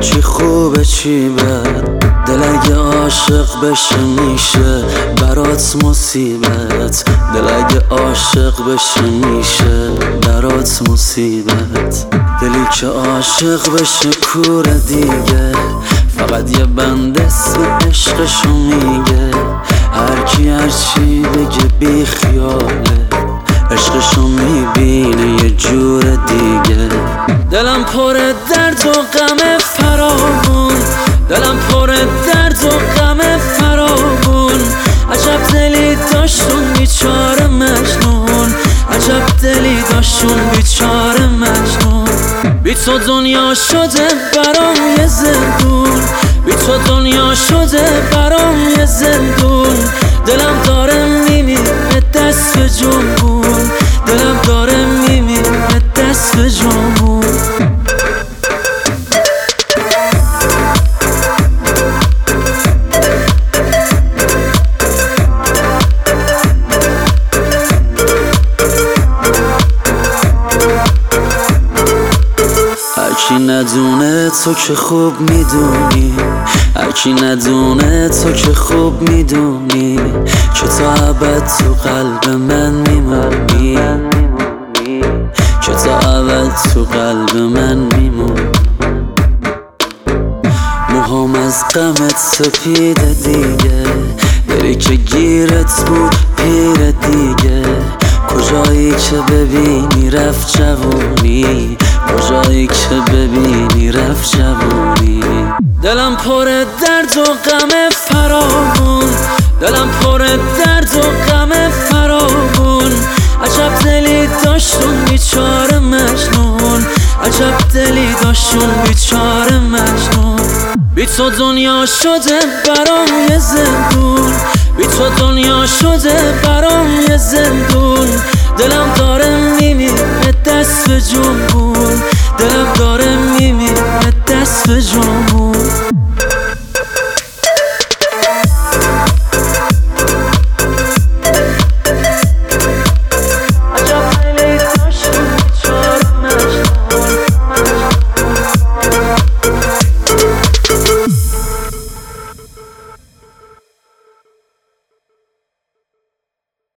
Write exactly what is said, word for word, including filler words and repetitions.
چی خوبه چی بد، دل اگه عاشق بشه میشه برات مصیبت. دل اگه عاشق بشه میشه برات مصیبت. دلی که عاشق بشه کوره دیگه، فقط یه بند اسم عشقشو میگه. هر کی هر چی بگه بی خیاله، عشقشو میبینه یه جور دیگه. دلم پر درد و غم فراوون، دلم پر درد و غم فراوون. عجب دلی داشتون بیچاره مجنون، عجب دلی داشتون بیچاره مجنون. بی تو دنیا شده برام یه زندون، بی تو دنیا شده برام یه زندون. دلم داره میمیره دست به جنبون، دلم داره میمیره دست به جنبون. هرکی ندونه تو که خوب میدونی، هرکی ندونه تو که خوب میدونی که تا ابد تو قلب من میمونی، که تا ابد تو قلب من میمونی. موهام از غمت سپیده دیگه، دلی که گیرت بود پیر دیگه. کجایی که ببینی رفت جوونی، کجایی که ببینی رفت جوونی. دلم پر درد و غم فراوون، دلم پر درد و غم فراوون. عجب دلی داشتون بیچاره مجنون، عجب دلی داشتون بیچاره مجنون. بی تو دنیا شده برام یه زندون، بی تو دنیا شده برام یه زندون. دلم داره میمیره دست به جنبون، دلم داره میمیره دست به جنبون.